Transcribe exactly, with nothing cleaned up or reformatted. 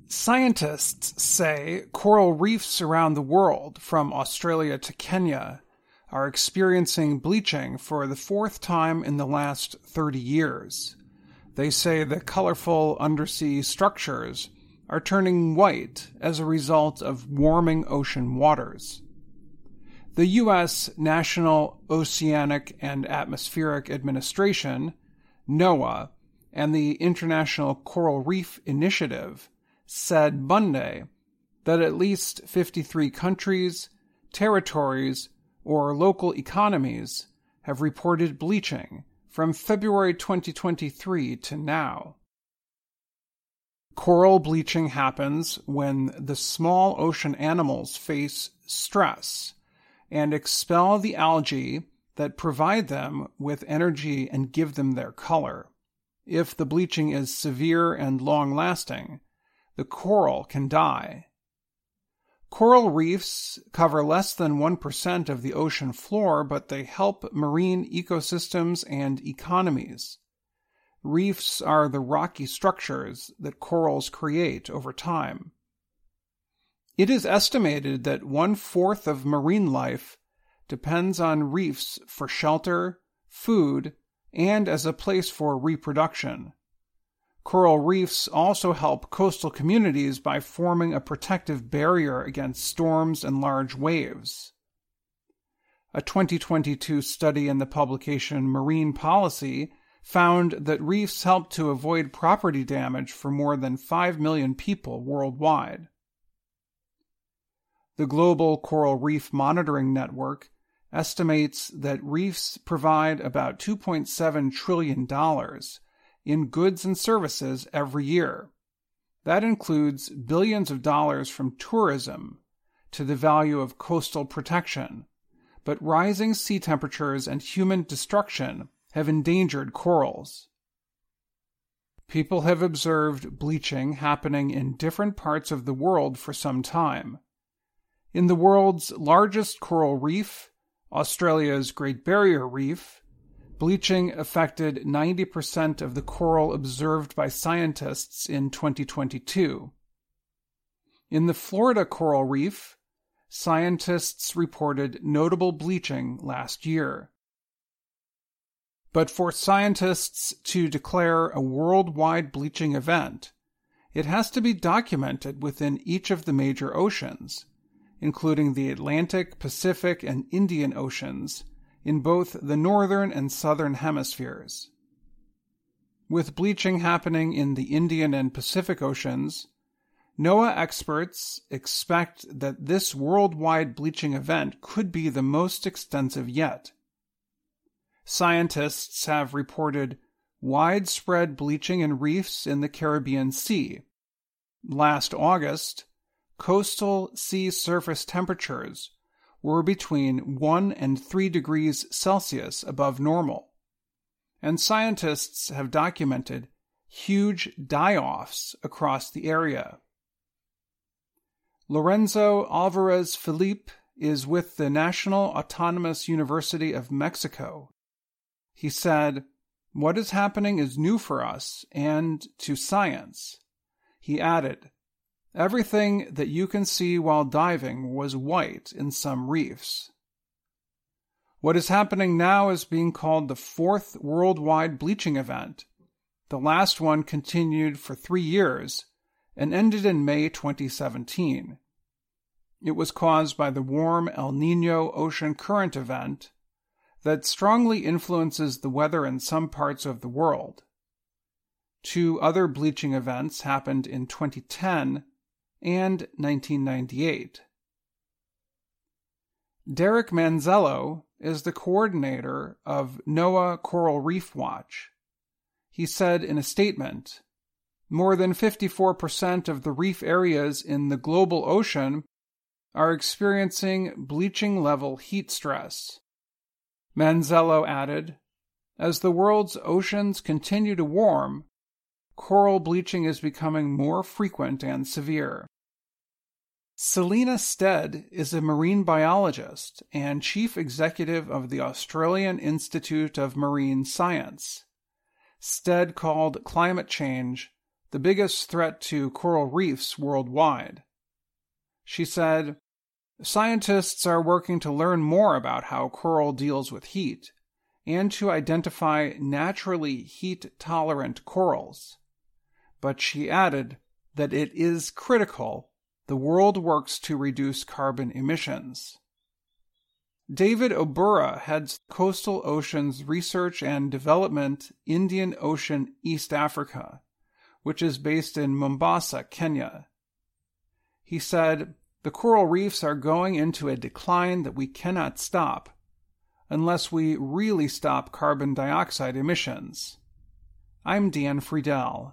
Scientists say coral reefs around the world, from Australia to Kenya, are experiencing bleaching for the fourth time in the last thirty years. They say the colorful undersea structures are turning white as a result of warming ocean waters. The U S National Oceanic and Atmospheric Administration, NOAA, and the International Coral Reef Initiative said Monday that at least fifty-three countries, territories, or local economies have reported bleaching from February twenty twenty-three to now. Coral bleaching happens when the small ocean animals face stress and expel the algae that provide them with energy and give them their color. If the bleaching is severe and long-lasting, the coral can die. Coral reefs cover less than one percent of the ocean floor, but they help marine ecosystems and economies. Reefs are the rocky structures that corals create over time. It is estimated that one-fourth of marine life depends on reefs for shelter, food, and as a place for reproduction. Coral reefs also help coastal communities by forming a protective barrier against storms and large waves. A twenty twenty-two study in the publication Marine Policy found that reefs help to avoid property damage for more than five million people worldwide. The Global Coral Reef Monitoring Network estimates that reefs provide about two point seven trillion dollars in goods and services every year. That includes billions of dollars from tourism to the value of coastal protection, but rising sea temperatures and human destruction have endangered corals. People have observed bleaching happening in different parts of the world for some time. In the world's largest coral reef, Australia's Great Barrier Reef, bleaching affected ninety percent of the coral observed by scientists in twenty twenty-two. In the Florida Coral Reef, scientists reported notable bleaching last year. But for scientists to declare a worldwide bleaching event, it has to be documented within each of the major oceans, including the Atlantic, Pacific, and Indian Oceans, in both the northern and southern hemispheres. With bleaching happening in the Indian and Pacific Oceans, NOAA experts expect that this worldwide bleaching event could be the most extensive yet. Scientists have reported widespread bleaching in reefs in the Caribbean Sea. Last August, coastal sea surface temperatures were between one and three degrees Celsius above normal, and scientists have documented huge die-offs across the area. Lorenzo Alvarez Felipe is with the National Autonomous University of Mexico. He said, "What is happening is new for us and to science." He added, "Everything that you can see while diving was white in some reefs." What is happening now is being called the fourth worldwide bleaching event. The last one continued for three years and ended in May twenty seventeen. It was caused by the warm El Niño ocean current event that strongly influences the weather in some parts of the world. Two other bleaching events happened in twenty ten and nineteen ninety-eight. Derek Manzello is the coordinator of NOAA Coral Reef Watch. He said in a statement, "More than fifty-four percent of the reef areas in the global ocean are experiencing bleaching-level heat stress." Manzello added, "As the world's oceans continue to warm, coral bleaching is becoming more frequent and severe." Selina Stead is a marine biologist and chief executive of the Australian Institute of Marine Science. Stead called climate change the biggest threat to coral reefs worldwide. She said, "Scientists are working to learn more about how coral deals with heat and to identify naturally heat-tolerant corals." But she added that it is critical the world works to reduce carbon emissions. David Obura heads Coastal Oceans Research and Development Indian Ocean East Africa, which is based in Mombasa, Kenya. He said, "The coral reefs are going into a decline that we cannot stop unless we really stop carbon dioxide emissions." I'm Dan Friedel.